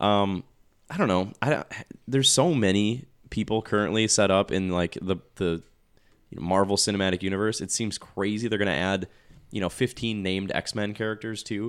I don't know. There's so many people currently set up in like the Marvel Cinematic Universe. It seems crazy. They're gonna add 15 named X-Men characters too.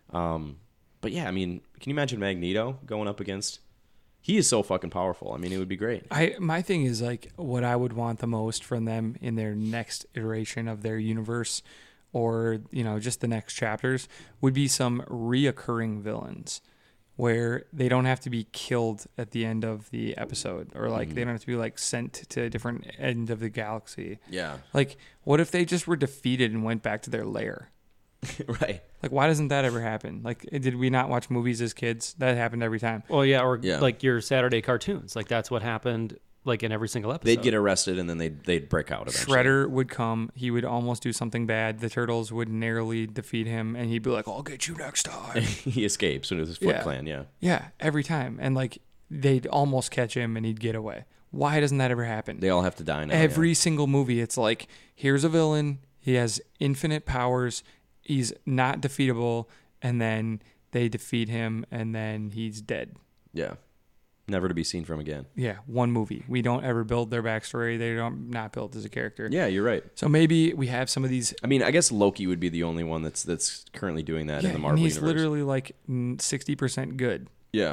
But yeah, I mean, can you imagine Magneto going up against? He is so fucking powerful. I mean, it would be great. My thing is like what I would want the most from them in their next iteration of their universe, or just the next chapters, would be some reoccurring villains where they don't have to be killed at the end of the episode, or like they don't have to be like sent to a different end of the galaxy. Yeah. Like, what if they just were defeated and went back to their lair? Right. Like, why doesn't that ever happen? Like, did we not watch movies as kids? That happened every time. Well, yeah, or like your Saturday cartoons. Like that's what happened. Like in every single episode, They'd get arrested and then they'd break out eventually. Shredder would come. He would almost do something bad. The Turtles would narrowly defeat him, and he'd be like, "I'll get you next time." He escapes with his Foot Clan. Yeah. Yeah, every time, and like they'd almost catch him, and he'd get away. Why doesn't that ever happen? They all have to die now. Every single movie, it's like, here's a villain. He has infinite powers. He's not defeatable, and then they defeat him, and then he's dead. Yeah. Never to be seen from again. Yeah, one movie. We don't ever build their backstory. They don't not built as a character. Yeah, you're right. So maybe we have some of these. I mean, I guess Loki would be the only one that's currently doing that in the Marvel and he's universe. literally like 60% good. Yeah.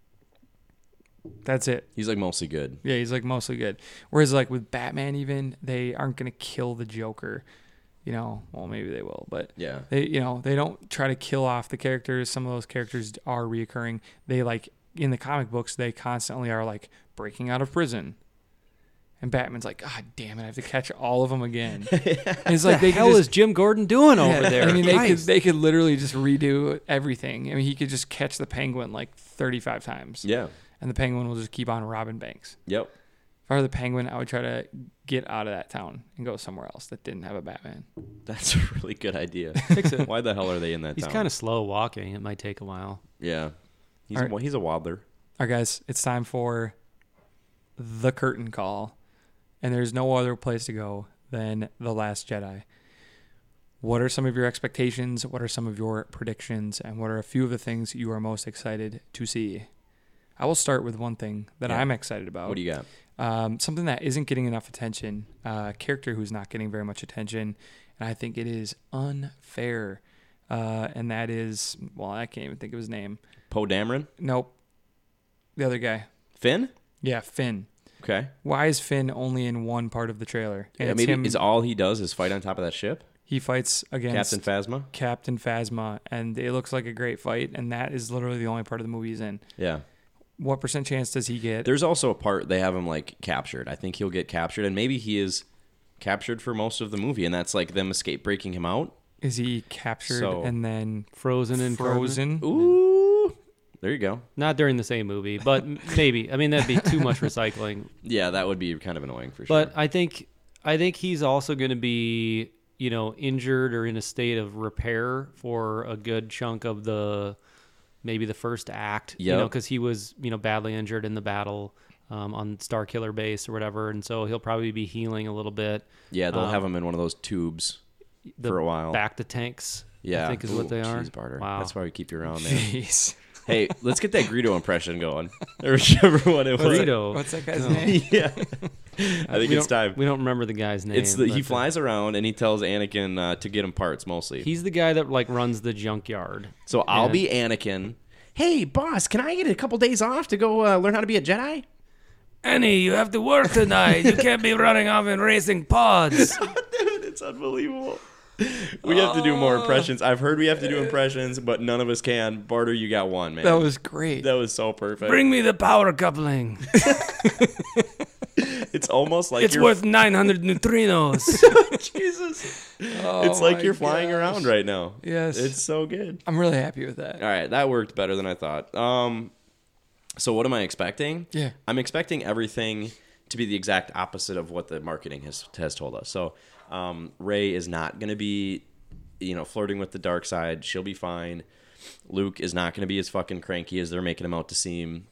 That's it. He's like mostly good. Yeah, he's like mostly good. Whereas like with Batman, even they aren't gonna kill the Joker. Well, maybe they will, but Yeah. they they don't try to kill off the characters. Some of those characters are reoccurring. They like. In the comic books, they constantly are like breaking out of prison, and Batman's like, "God damn it, I have to catch all of them again." It's like, the hell is Jim Gordon doing over there? I mean, they could literally just redo everything. I mean, he could just catch the Penguin like 35 times. Yeah. And the Penguin will just keep on robbing banks. Yep. If I were the Penguin, I would try to get out of that town and go somewhere else that didn't have a Batman. That's a really good idea. Why the hell are they in that He's town? kind of slow walking. It might take a while. Yeah. He's All right. He's a waddler. All right, guys, it's time for the curtain call. And there's no other place to go than The Last Jedi. What are some of your expectations? What are some of your predictions? And what are a few of the things you are most excited to see? I will start with one thing that I'm excited about. What do you got? Something that isn't getting enough attention. A character who's not getting very much attention. And I think it is unfair. And that is, well, I can't even think of his name. Poe Dameron? Nope. The other guy. Finn? Yeah, Finn. Okay. Why is Finn only in one part of the trailer? And Yeah, it's maybe him, is all he does is fight on top of that ship? he fights against Captain Phasma? Captain Phasma, and it looks like a great fight, and that is literally the only part of the movie he's in. Yeah. What % chance does he get? There's also a part they have him like captured. I think he'll get captured, and maybe he is captured for most of the movie, and that's like them breaking him out. Is he captured So- and then Frozen and Carbonite? frozen? Ooh, there you go. Not during the same movie, but maybe. I mean, that'd be too much recycling. Yeah, that would be kind of annoying for sure. But I think he's also going to be, injured or in a state of repair for a good chunk of maybe the first act. Yep. Because he was, badly injured in the battle on Starkiller Base or whatever, and so he'll probably be healing a little bit. yeah, they'll have him in one of those tubes The for a while. Back to tanks. Yeah, I think is what they are. Jeez, Barter. Wow. That's why we keep you around, man. Jeez. Hey, let's get that Greedo impression going, or whichever one it was. Greedo. What's that guy's name? Yeah, I think it's time. We don't remember the guy's name. It's he but, flies around and he tells Anakin to get him parts mostly. He's the guy that runs the junkyard. So I'll And- be Anakin. Hey, boss, can I get a couple days off to go learn how to be a Jedi? Annie, you have to work tonight. You can't be running off and racing pods. Dude, it's unbelievable. We have to do more impressions. I've heard we have to do impressions, but none of us can. Barter, you got one, man. That was great. That was so perfect. Bring me the power coupling. It's almost like It's you're worth 900 neutrinos. Jesus. Oh It's like my you're flying gosh. around right now. Yes. It's so good. I'm really happy with that. All right, that worked better than I thought. So what am I expecting? Yeah. I'm expecting everything to be the exact opposite of what the marketing has told us. So Rey is not going to be, flirting with the dark side. She'll be fine. Luke is not going to be as fucking cranky as they're making him out to seem.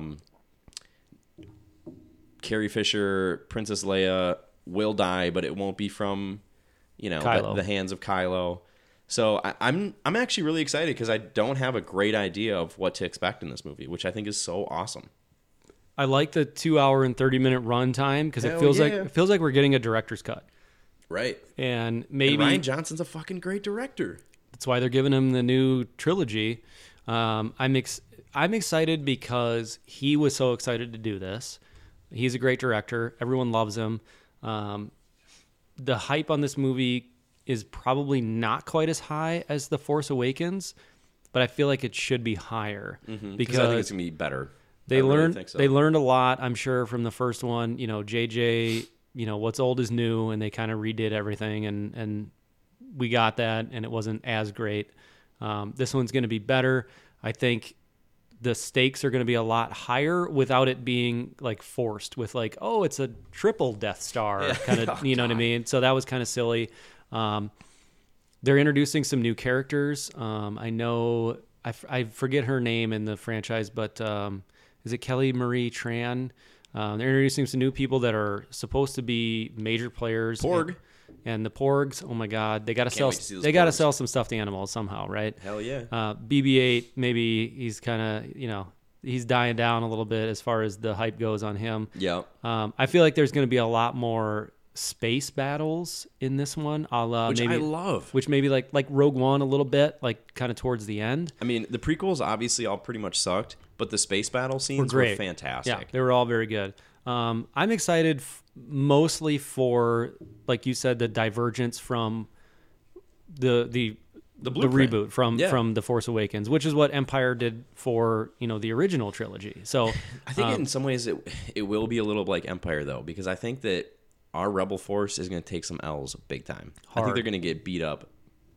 Carrie Fisher, Princess Leia will die, but it won't be from, Kylo. the hands of Kylo. So I'm actually really excited because I don't have a great idea of what to expect in this movie, which I think is so awesome. I like the 2 hour and 30-minute run time because it Hell feels yeah. like we're getting a director's cut. Right. And maybe And Rian Johnson's a fucking great director. that's why they're giving him the new trilogy. I'm excited because he was so excited to do this. He's a great director. Everyone loves him. The hype on this movie is probably not quite as high as The Force Awakens, but I feel like it should be higher Because I think because it's gonna be better. they I really learned think so. they learned a lot, I'm sure, from the first one. JJ, what's old is new, and they kind of redid everything, and we got that, and it wasn't as great. This one's going to be better. I think the stakes are going to be a lot higher without it being forced with it's a triple Death Star kind of, you know what I mean? So that was kind of silly. They're introducing some new characters. I know I forget her name in the franchise, but is it Kelly Marie Tran? They're introducing some new people that are supposed to be major players. Porg. And the Porgs. Oh my God, they got to sell. wait to see those They got to Porgs. sell some stuffed animals somehow, right? Hell yeah. BB-8, maybe he's kind of he's dying down a little bit as far as the hype goes on him. Yeah. I feel like there's going to be a lot more space battles in this one, a la Which maybe I love. which maybe like Rogue One a little bit, kind of towards the end. I mean, the prequels obviously all pretty much sucked, but the space battle scenes were Great. fantastic. Yeah, they were all very good. I'm excited mostly for, like you said, the divergence from the blueprint. reboot from The Force Awakens, which is what Empire did for the original trilogy. So I think in some ways it will be a little like Empire though, because I think that our Rebel Force is going to take some L's big time. I think Hard. they're going to get beat up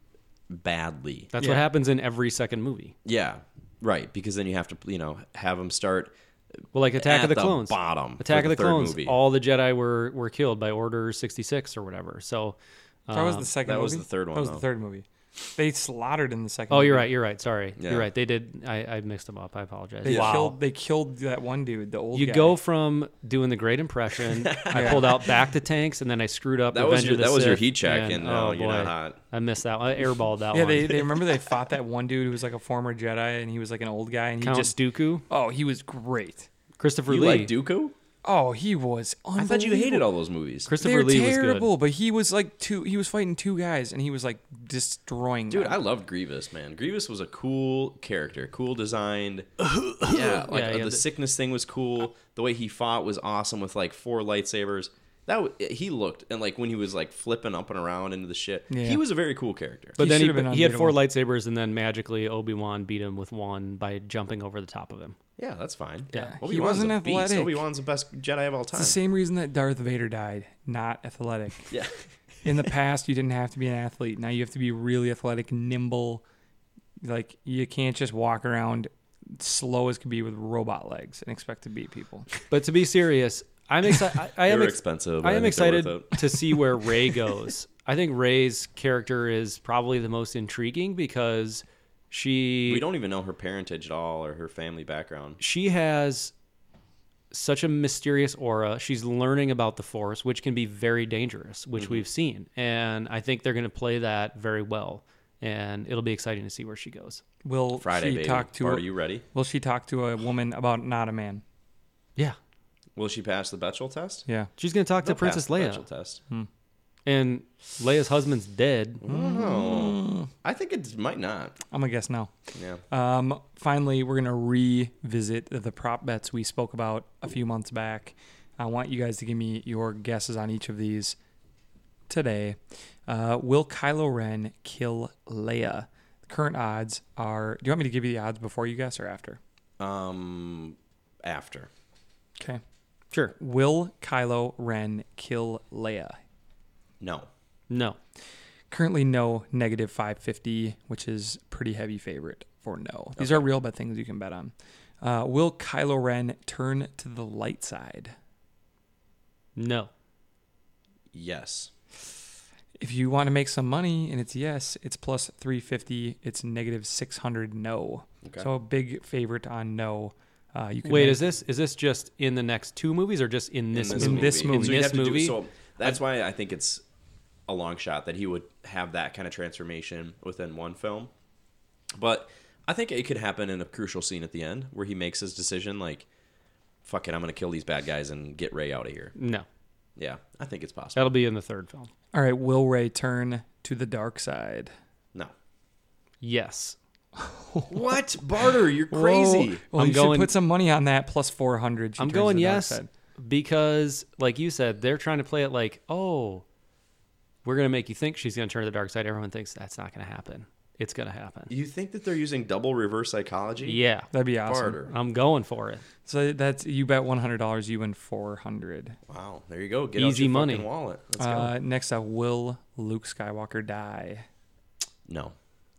badly. that's Yeah. what happens in every second movie. Yeah, right. Because then you have to have them start. Well, like Attack At of the the Clones. bottom Attack for of the the third Clones. movie. All the Jedi were killed by Order 66 or whatever. So That was the second that movie? was the third one, That was though. the third movie. They slaughtered in the second Oh, movie. you're right. Sorry. Yeah. You're right. They did. I mixed them up. I apologize. They killed that one dude, the old You guy. go from doing the great impression. I pulled out back to tanks, and then I screwed up. That was Revenge of the that was your Sith, heat check, and oh you're not boy, hot. I missed that one. I airballed that Yeah, one. they remember they fought that one dude who was like a former Jedi and he was like an old guy and he Count just Dooku, he was great. Christopher You Lee. like Dooku? Oh, he was I thought you hated all those movies. Christopher They're Lee terrible, was good. but he was he was fighting two guys and he was like destroying Dude, them. I loved Grievous, man. Grievous was a cool character, cool designed. Yeah, Yeah, the sickness thing was cool. The way he fought was awesome with 4 lightsabers. He looked, and when he was flipping up and around into the shit, Yeah. he was a very cool character. But He then should have been he had 4 unbeatable. lightsabers, and then magically Obi-Wan beat him with one by jumping over the top of him. Yeah, that's fine. Yeah. He Obi-Wan's wasn't a beast. athletic. Obi-Wan's the best Jedi of all It's time. the same reason that Darth Vader died, not athletic. Yeah. In the past, you didn't have to be an athlete. Now you have to be really athletic, nimble. Like, you can't just walk around slow as could be with robot legs and expect to beat people. But to be serious, I'm excited. I am expensive. I am excited to see where Rey goes. I think Rey's character is probably the most intriguing because we don't even know her parentage at all or her family background. She has such a mysterious aura. She's learning about the Force, which can be very dangerous, which we've seen. And I think they're going to play that very well. And it'll be exciting to see where she goes. Will Friday, she baby. talk to? Are you ready? Will she talk to a woman about not a man? Yeah, Will she pass the Bechdel test? Yeah. she's going to talk to They'll Princess pass the Leia, Bechdel test. and Leia's husband's dead. Oh, I think it might not. I'm gonna guess no. Yeah. Finally, we're gonna revisit the prop bets we spoke about a few months back. I want you guys to give me your guesses on each of these today. Will Kylo Ren kill Leia? The current odds are. Do you want me to give you the odds before you guess or after? After. Okay. Sure. Will Kylo Ren kill Leia? No. No. Currently, no, negative 550, which is pretty heavy favorite for no. These are real bet things you can bet on. Will Kylo Ren turn to the light side? No. Yes. If you want to make some money and it's yes, it's plus 350. It's negative 600 no. Okay. So a big favorite on no. You can Wait, make- is this just in the next two movies or just in this movie? In this movie. So you In have this to do- movie? so that's why I think it's a long shot that he would have that kind of transformation within one film. But I think it could happen in a crucial scene at the end where he makes his decision like, fuck it, I'm going to kill these bad guys and get Rey out of here. No. Yeah, I think it's possible. That'll be in the third film. All right, will Rey turn to the dark side? No. Yes. What? Barter, you're crazy. Whoa. Well, I'm you going- should put some money on that plus 400. She I'm turns to going the dark yes side. because, like you said, they're trying to play it like, oh, we're going to make you think she's going to turn to the dark side. Everyone thinks that's not going to happen. It's going to happen. You think that they're using double reverse psychology? Yeah. That'd be awesome. Barter. I'm going for it. So that's you bet $100, you win 400. Wow, there you go. Get Easy out your money. fucking wallet. Let's go. Next up, will Luke Skywalker die? No.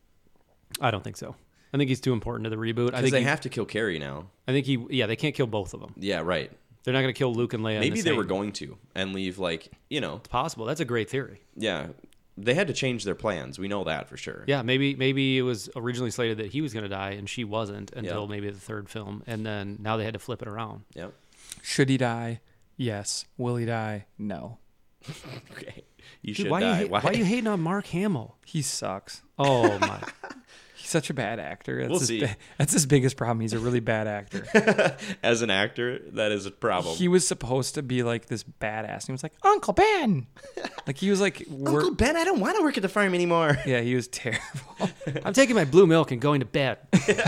I don't think so. I think he's too important to the reboot. I Because think they have to kill Carrie now. they can't kill both of them. Yeah, right. They're not going to kill Luke and Leia. in Maybe the they same- were going to and leave like, It's possible. That's a great theory. yeah. They had to change their plans. We know that for sure. Yeah, maybe it was originally slated that he was going to die and she wasn't until Yeah. maybe the third film, and then now they had to flip it around. Yep. Should he die? Yes. Will he die? No. Okay. You Dude, should why die. why are you hating on Mark Hamill? He sucks. Oh my! He's such a bad actor. That's We'll his see. That's his biggest problem. He's a really bad actor. As an actor, that is a problem. He was supposed to be like this badass. He was like, Uncle Ben. Like he was like, Uncle Ben, I don't want to work at the farm anymore. yeah, he was terrible. I'm taking my blue milk and going to bed.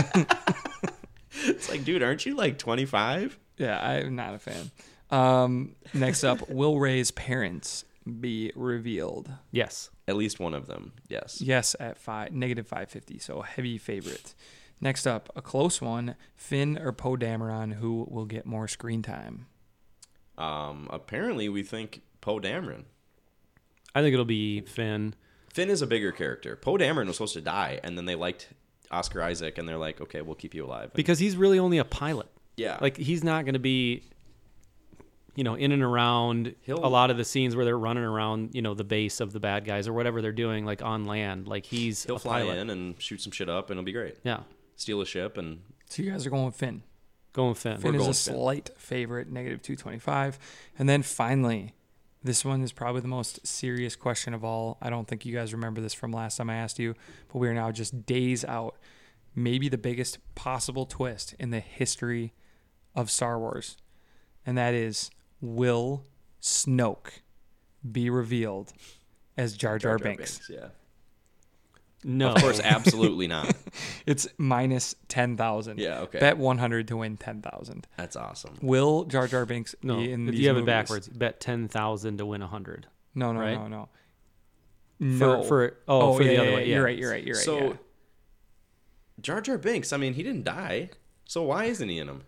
It's like, dude, aren't you like 25? Yeah, I'm not a fan. Next up, will Rey's parents be revealed? Yes. At least one of them, yes. Yes, at negative 550. So a heavy favorite. Next up, a close one: Finn or Poe Dameron, who will get more screen time? Apparently, we think Poe Dameron. I think it'll be Finn. Finn is a bigger character. Poe Dameron was supposed to die, and then they liked Oscar Isaac, and they're like, okay, we'll keep you alive. And- Because he's really only a pilot. yeah. Like, he's not going to be, in and around He'll- a lot of the scenes where they're running around, the base of the bad guys or whatever they're doing, like on land. Like, he's he'll a fly pilot. in and shoot some shit up, and it'll be great. Yeah. Steal a ship, and So you guys are going with Finn. Going with Finn. Finn is going a with Finn. slight favorite, negative 225. And then finally, this one is probably the most serious question of all. I don't think you guys remember this from last time I asked you, but we are now just days out. Maybe the biggest possible twist in the history of Star Wars. And that is, will Snoke be revealed as Jar Jar Binks? Yeah. No. Of course, absolutely not. It's minus 10,000. Yeah, okay. Bet 100 to win 10,000. That's awesome. Will Jar Jar Binks No. be in If these you have movies? it backwards, bet 10,000 to win 100. No, right? no. No. For the yeah, other yeah, way. Yeah. You're right. So, yeah. Jar Jar Binks, I mean, he didn't die, so why isn't he in him?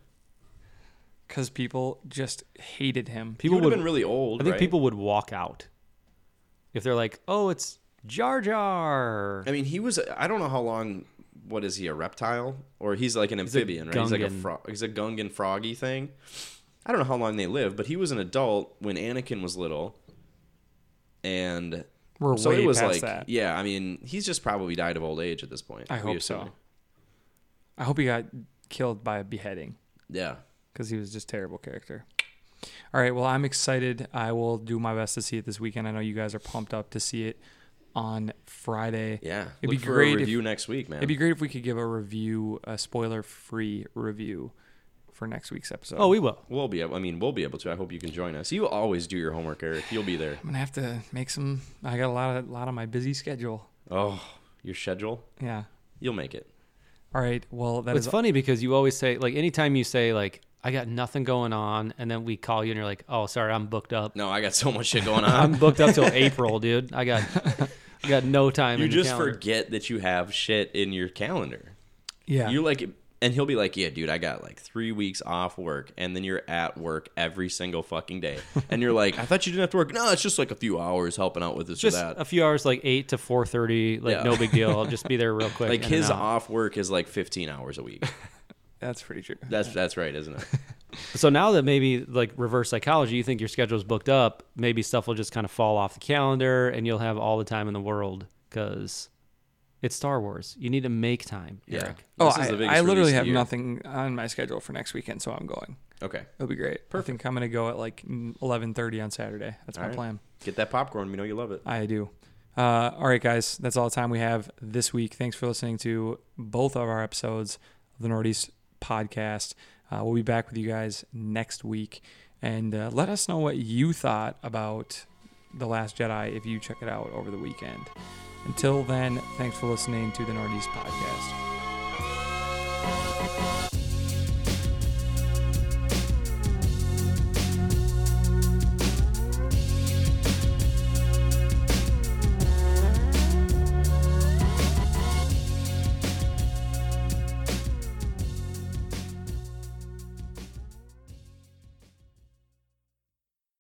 Because people just hated him. He People would would have been really old, I think right? people would walk out. if they're like, oh, it's Jar Jar. I mean, I don't know how long. What is he, a reptile? Or he's like an amphibian, right? He's like a frog. He's a Gungan froggy thing. I don't know how long they live, but he was an adult when Anakin was little. And We're so way it was past like, that. yeah, I mean, he's just probably died of old age at this point. I hope so. I hope he got killed by a beheading Yeah. because he was just a terrible character. All right, well, I'm excited. I will do my best to see it this weekend. I know you guys are pumped up to see it on Friday. Yeah. It'd Look be for great a review next week, man. It'd be great if we could give a review, a spoiler-free review for next week's episode. Oh, we will. We'll be able to. I hope you can join us. You always do your homework, Eric. You'll be there. I'm gonna have to make some. I got a lot on my busy schedule. Oh, your schedule? Yeah. You'll make it. All right. Well, It's funny because you always say, like, anytime you say, like, I got nothing going on, and then we call you and you're like, oh, sorry, I'm booked up. No, I got so much shit going on. I'm booked up till April, dude. I got no time. You in the just calendar. forget that you have shit in your calendar. Yeah. You like, and he'll be like, yeah, dude, I got like 3 weeks off work. And then you're at work every single fucking day. And you're like, I thought you didn't have to work. No, it's just like a few hours helping out with this Just or that. a few hours, like 8 to 4:30, like Yeah. no big deal. I'll just be there real quick. Like in and his out. off work is like 15 hours a week. That's pretty true. That's right, isn't it? So now that maybe like reverse psychology, you think your schedule's booked up, maybe stuff will just kind of fall off the calendar and you'll have all the time in the world because it's Star Wars. You need to make time, Yeah. Eric. Oh, This is the biggest I literally release of have the year. nothing on my schedule for next weekend, so I'm going. Okay. It'll be great. I think I'm gonna go at like 11:30 on Saturday. That's my All right. plan. Get that popcorn. We know you love it. I do. All right, guys. That's all the time we have this week. Thanks for listening to both of our episodes of the Northeast podcast. We'll be back with you guys next week. And let us know what you thought about The Last Jedi if you check it out over the weekend. Until then, thanks for listening to the Northeast podcast.